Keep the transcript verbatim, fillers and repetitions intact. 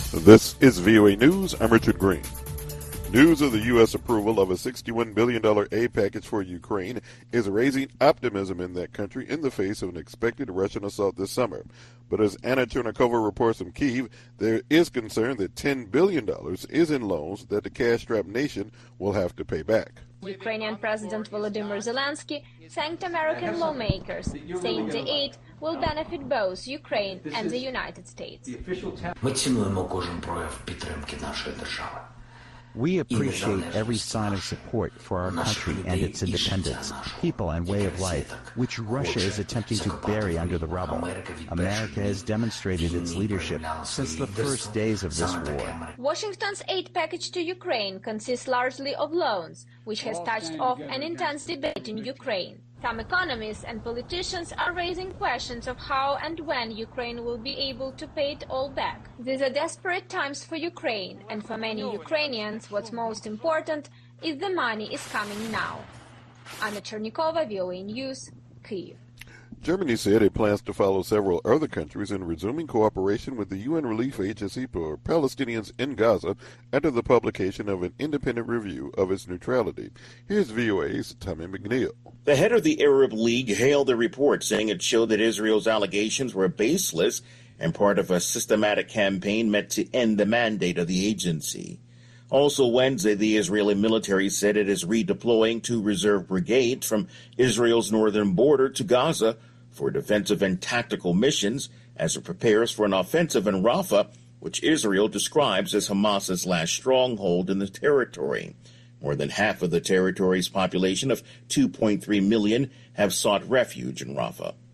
This is V O A News. I'm Richard Green. News of the U S approval of a sixty-one billion dollars aid package for Ukraine is raising optimism in that country in the face of an expected Russian assault this summer. But as Anna Chernikova reports from Kyiv, there is concern that ten billion dollars is in loans that the cash-strapped nation will have to pay back. Ukrainian President Volodymyr Zelensky thanked American lawmakers, saying the aid will benefit both Ukraine and the United States. We appreciate every sign of support for our country and its independence, people and way of life, which Russia is attempting to bury under the rubble. America has demonstrated its leadership since the first days of this war. Washington's aid package to Ukraine consists largely of loans, which has touched off an intense debate in Ukraine. Some economists and politicians are raising questions of how and when Ukraine will be able to pay it all back. These are desperate times for Ukraine, and for many Ukrainians, what's most important is the money is coming now. Anna Chernikova, V O A News, Kyiv. Germany said it plans to follow several other countries in resuming cooperation with the U N Relief Agency for Palestinians in Gaza after the publication of an independent review of its neutrality. Here's V O A's Tommy McNeil. The head of the Arab League hailed the report, saying it showed that Israel's allegations were baseless and part of a systematic campaign meant to end the mandate of the agency. Also Wednesday, the Israeli military said it is redeploying two reserve brigades from Israel's northern border to Gaza for defensive and tactical missions as it prepares for an offensive in Rafah, which Israel describes as Hamas's last stronghold in the territory. More than half of the territory's population of two point three million have sought refuge in Rafah.